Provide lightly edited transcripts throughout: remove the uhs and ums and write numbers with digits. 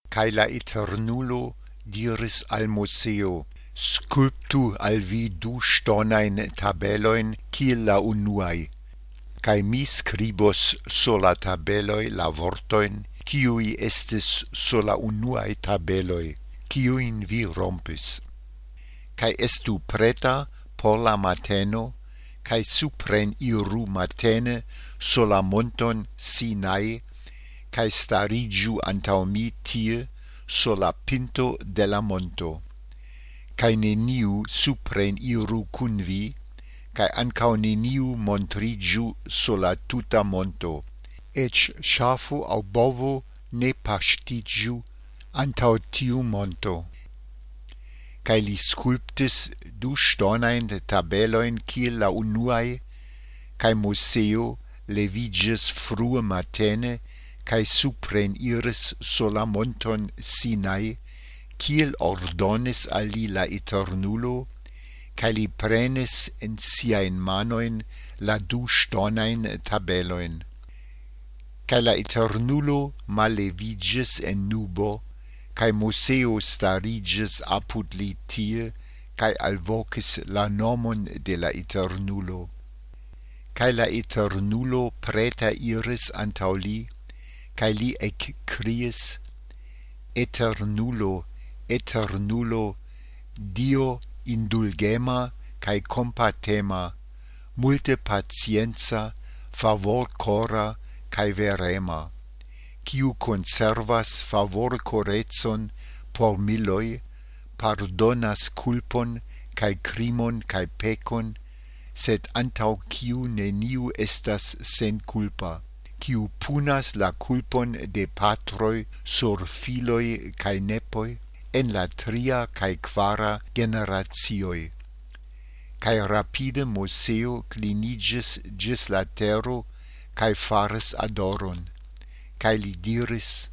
Cae la Eternulo diris al Moseo: Sculptu al vi du stonain tabeloin kiel la unuae, cae mi scribos sola tabeloi la vortoin, kiui estis sola unuae tabeloi, kiuin vi rompis. Cae estu preta por la mateno, cae supren iru matene sola monton Sinai, cae starigiu antau mi tie sola pinto de la monto. Cae neniu supren iru cun vi, cae ancau neniu montrigiu sola tuta monto, ec schafu au bovo ne pastigiu antau tiu monto. Cae li sculptis du stonain tabeloin kiel la unuae, cae Moseo leviges frue matene, cae supren iris sola monton Sinai, kiel ordonis al li la Eternulo, cae li prenis in siain manoin la du stonain tabeloin. Cae la Eternulo maleviges en nubo, cae Moseo stariges apud li tie, cae alvocis la nomon de la Eternulo. Cae la Eternulo preta iris antau li, cae li criis: Eternulo, Eternulo, Dio indulgema cae compatema, multe patienza, favor cora cae verema, quiu conservas favor coretson por miloi, pardonas culpon cae crimon cae pecon, sed antau quiu neniu estas sen culpa, quiu punas la culpon de patroi sur filoi cae nepoi, en la tria cae quara generatioi. Cae rapide Moseo cliniges gis la tero, cae faris adoron, cae li diris: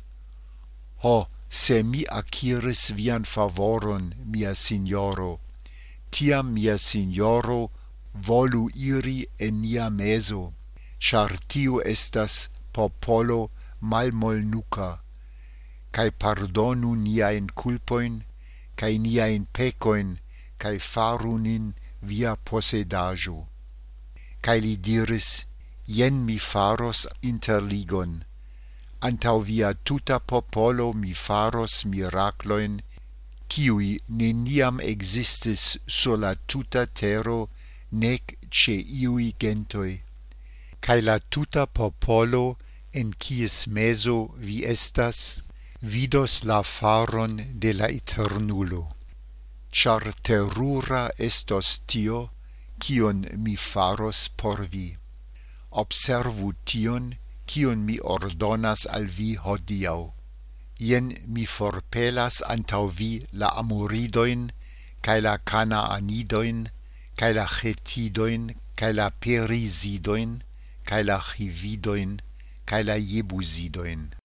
Ho, se mi acquiris vian favoron, mia signoro, tiam mia signoro volu iri en nia meso, char tiu estas popolo malmolnuca, cae pardonu niain culpoin, cae niain pecoin, cae faru nin via posedajo. Cae li diris: Ien mi faros interligon, antau via tuta popolo mi faros miracloin, kiui neniam existis sola tuta tero, nec ce iui gentoi. Cae la tuta popolo, en quies meso vi estas, vidos la faron de la Eternulo. Char terura estos tio, cion mi faros por vi. Observu tion, cion mi ordonas al vi hodiau. Ien mi forpelas antau vi la Amoridoin, cae la Canaanidoin, cae la Chetidoin, cae la Perizidoin, cae la Chividoin, cae la Jebusidoin.